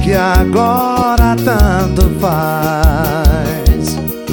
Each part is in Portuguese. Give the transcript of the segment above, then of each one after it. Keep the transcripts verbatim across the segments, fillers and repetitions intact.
que agora tanto faz.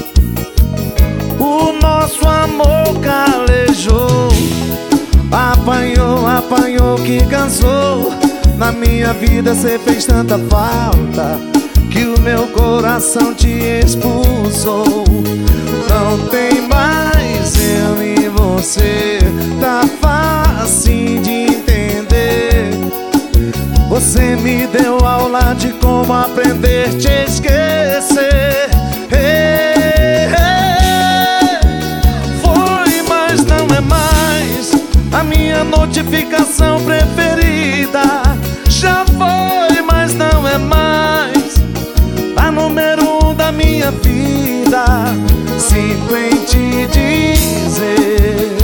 O nosso amor calejou, apanhou, apanhou que cansou. Na minha vida cê fez tanta falta que o meu coração te expulsou. Não tem mais eu e você, tá fácil de entender. Você me deu aula de como aprender a te esquecer. Hey, hey. Foi, mas não é mais a minha notificação preferida. Já foi, mas não é mais a número um da minha vida. Sinto em te dizer,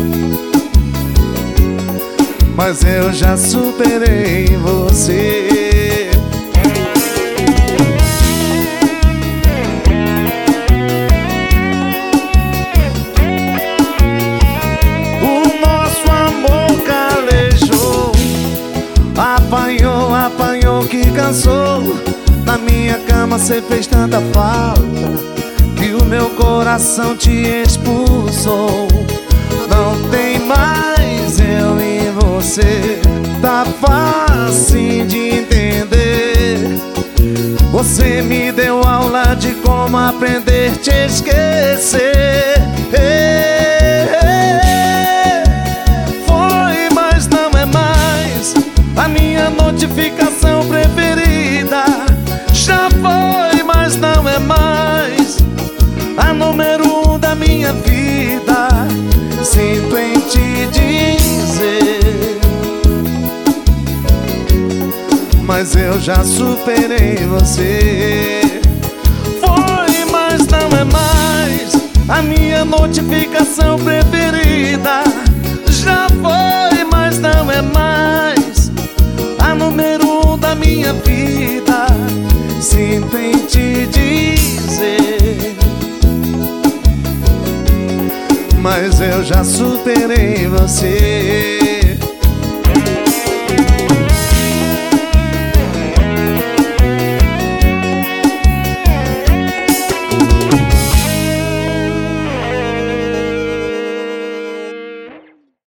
mas eu já superei você. O nosso amor calejou, apanhou, apanhou que cansou. Na minha cama cê fez tanta falta que o meu coração te expulsou. Não tem mais eu e você, tá fácil de entender. Você me deu aula de como aprender a te esquecer. Hey, hey. Foi, mas não é mais a minha notificação preferida. Já foi, mas não é mais a número um da minha vida. Sinto em te dizer, mas eu já superei você. Foi, mas não é mais a minha notificação preferida. Já foi, mas não é mais a número um da minha vida. Sinto em te dizer, mas eu já superei você.